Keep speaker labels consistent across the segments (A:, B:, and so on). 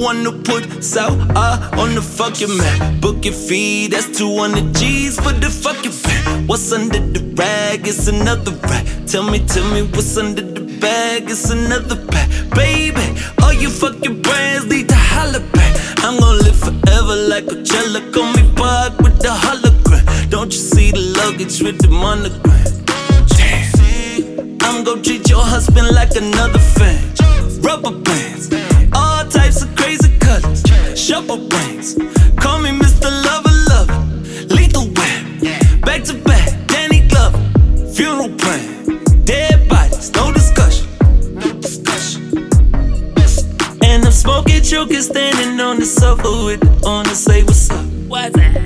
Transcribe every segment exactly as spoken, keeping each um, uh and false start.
A: one to put South I on the fucking map. Book your fee, that's two hundred G's for the fucking bag. What's under the rag? It's another rag. Tell me, tell me what's under the bag? It's another pack. Baby, all you fucking brands need to holler back. I'm gon' live forever like Coachella. Call me Bug with the hologram. Don't you see the luggage with the monogram? Damn, I'm gon' treat your husband like another fan. Rubber bands, all types of crazy colors. Shuffle brains, call me Mister Lover Lover. Lethal Weapon, back to back, Danny Glover. Funeral plan, dead bodies, no discussion. No discussion. And I'm smoking choker, standing on the sofa with the owner, say what's up. What's that?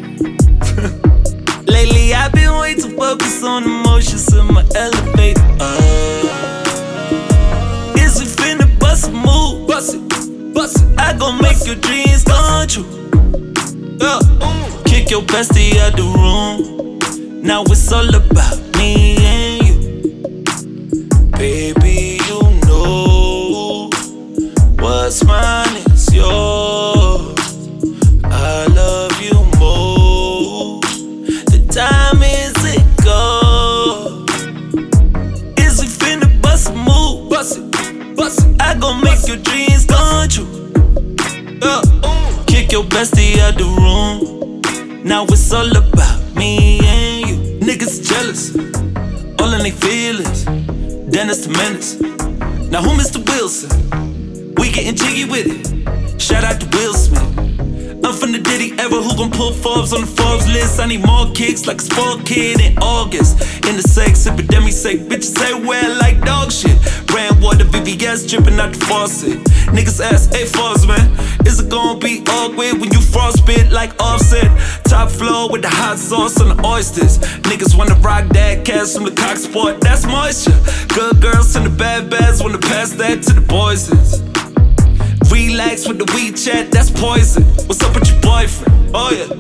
A: Lately I've been way too focused on emotions in my elevator. Uh, is we finna bust a move? Bust it, bust it. I gon' make your dreams come true. Uh, kick your bestie out the room. Now it's all about me and you. Baby, you know what's mine is yours. I love you more. The time is it go. Is we finna bust a move? Bust it, bust it. I gon' make your dreams come true. Uh, kick your bestie out the room. Now it's all about me and you. Niggas jealous, all in they feelings. Dennis the Menace. Now who Mister Wilson? We getting jiggy with it. Shout out to Will Smith. I'm from the Diddy era, who gon' pull Forbes on the Forbes list? I need more kicks like a spoiled kid in August. In the sex epidemic sake, bitches everywhere like dog shit. Brand water, V V S dripping out the faucet. Niggas ask, hey Forbes man, is it gon' be awkward when you frostbit like Offset? Top floor with the hot sauce on the oysters. Niggas wanna rock that cash from the cock sport, that's moisture. Good girls and the bad bads wanna pass that to the boys. Relax with the WeChat, that's poison. What's up with your boyfriend? Oh yeah.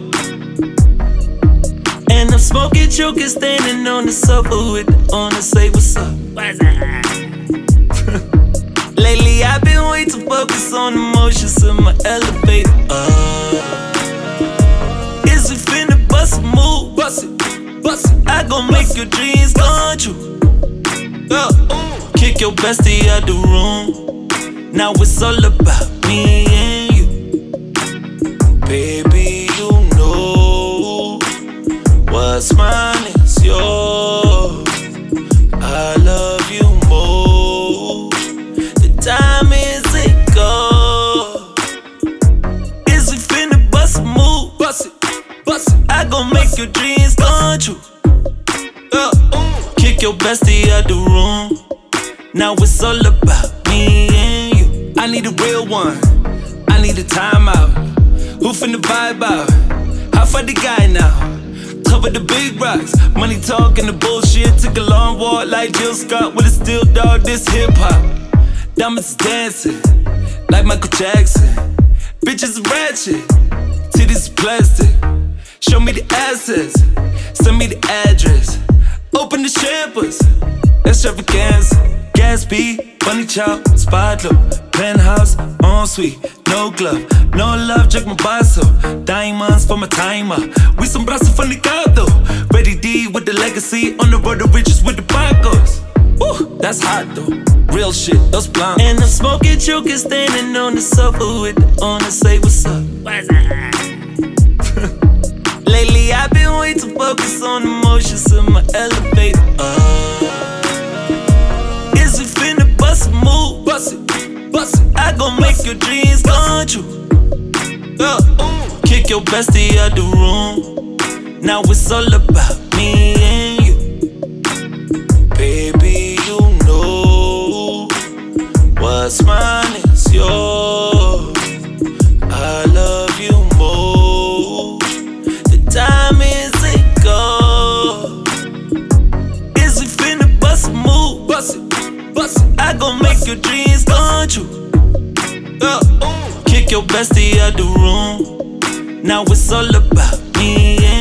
A: And I'm smoking choker, standing on the sofa with the owner, say what's up. What's that? Lately I've been way too focused on emotions in my elevator. Uh, is we finna bust a move? Bust it, bust it. I gon' make your dreams come true. Uh, kick your bestie out the room. Now it's all about me and you. Baby, you know what's mine is yours. I love you more. The time is it go. Is we finna bust a move? Bust it, bust it. I gon' make your dreams come true. Uh, kick your bestie out the room. Now it's all about me and you. I need a real one, I need a timeout. Who finna vibe out? How far the guy now? Cover the big rocks, money talking the bullshit. Took a long walk like Jill Scott with a steel dog, this hip hop. Diamonds is dancing, like Michael Jackson. Bitches is ratchet, titties is plastic. Show me the assets, send me the address. Open the champers, extravaganza. Gatsby, bunny chow, spot low, penthouse, en suite, no glove, no love, check my basso. Diamonds for my timer, we some brazo from the gato. Ready D with the legacy, on the road to riches with the Pacos. Woo, that's hot though, real shit, those blonde. And I'm smoking choker, standing on the sofa with the owner, say what's up. What's that? Lately I've been way too focused on emotions in my elevator. Uh, Is we finna bust a move? Bust it, bust it. I gon' make your dreams come true. Uh, kick your bestie out the room. Now it's all about me and you. Baby, you know what's mine is yours. I love you more. The time is it go. Is we finna bust a move? Bust it, bust it. I gon' make your dreams come true. Uh, kick your bestie out the room. Now it's all about me and